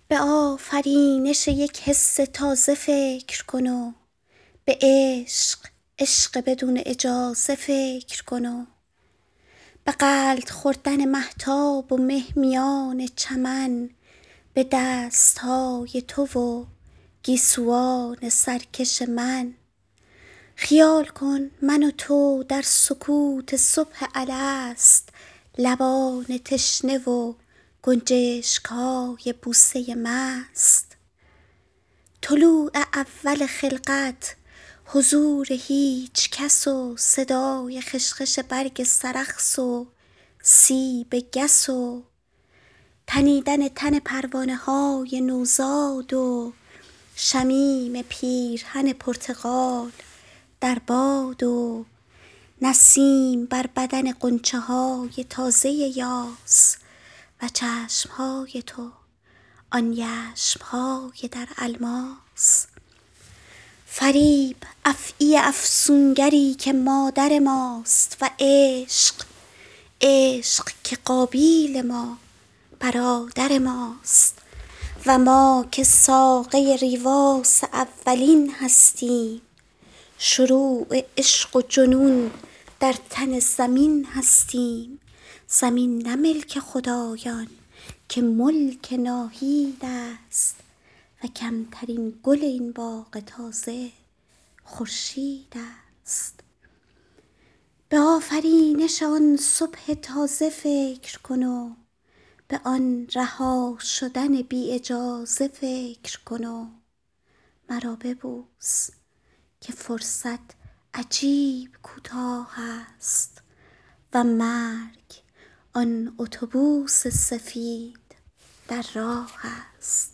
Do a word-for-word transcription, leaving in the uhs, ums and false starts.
به آفرینش یک حس تازه فکر کن و به عشق عشق بدون اجازه فکر کن و به غلط خوردن مهتاب و مه میان چمن به دستهای تو و گیسوان سرکش من. خیال کن من و تو در سکوت صبح الست، لبان تشنه و گنجشکهای بوسه مست. طلوع اول خلقت، حضور هیچ کس و صدای خشخش برگ سرخس و سیب گس و تنیدن تن پروانه های نوزاد و شمیم پیرهن پرتقال در باد و نسیم بر بدن غنچه های تازه یاس و چشم های تو آن یشم های در الماس. فریب افعی افسونگری که مادر ماست و عشق عشق که قابیل ما برادر ماست و ما که ساقه ریواس اولین هستیم. شروع عشق و جنون در تن زمین هستیم. زمین نه ملک خدایان که ملک ناهید است و کمترین گل این باغ تازه خورشید است. به آفرینش آن صبح تازه فکر کن و به آن رها شدن بی اجازه فکر کن و مرا ببوس که فرصت عجیب کوتاه است و مرگ آن اتوبوس سفید در راه است.